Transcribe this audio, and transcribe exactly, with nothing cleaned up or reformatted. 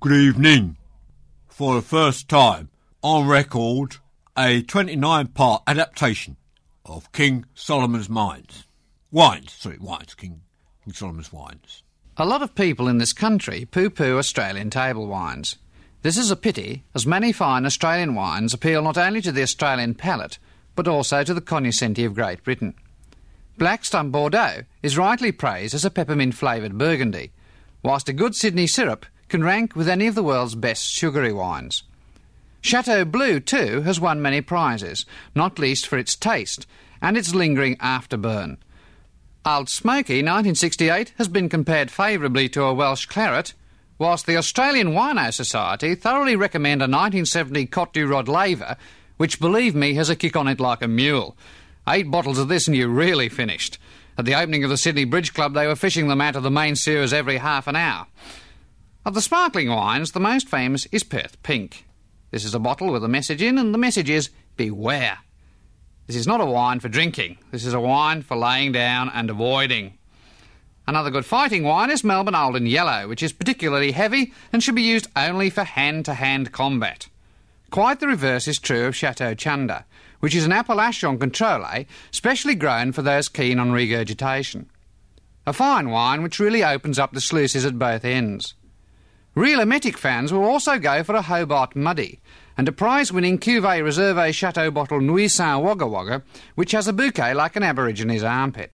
Good evening. For the first time on record, a twenty-nine part adaptation of King Solomon's Mines. Wines, sorry, wines, King, King Solomon's Wines. A lot of people in this country poo-poo Australian table wines. This is a pity, as many fine Australian wines appeal not only to the Australian palate, but also to the cognoscenti of Great Britain. Blackstone Bordeaux is rightly praised as a peppermint-flavoured Burgundy, whilst a good Sydney syrup can rank with any of the world's best sugary wines. Chateau Bleu, too, has won many prizes, not least for its taste and its lingering afterburn. Old Smoky nineteen sixty-eight has been compared favourably to a Welsh claret, whilst the Australian Wino Society thoroughly recommend a nineteen seventy Cote du Rod Laver, which, believe me, has a kick on it like a mule. Eight bottles of this and you're really finished. At the opening of the Sydney Bridge Club, they were fishing them out of the main sewers every half an hour. Of the sparkling wines, the most famous is Perth Pink. This is a bottle with a message in, and the message is, beware. This is not a wine for drinking. This is a wine for laying down and avoiding. Another good fighting wine is Melbourne Olden Yellow, which is particularly heavy and should be used only for hand-to-hand combat. Quite the reverse is true of Chateau Chunda, which is an Appellation Contrôlé specially grown for those keen on regurgitation. A fine wine which really opens up the sluices at both ends. Real emetic fans will also go for a Hobart Muddy, and a prize-winning Cuvée Reserve Chateau bottle Nuit Saint Wagga Wagga, which has a bouquet like an Aborigines armpit.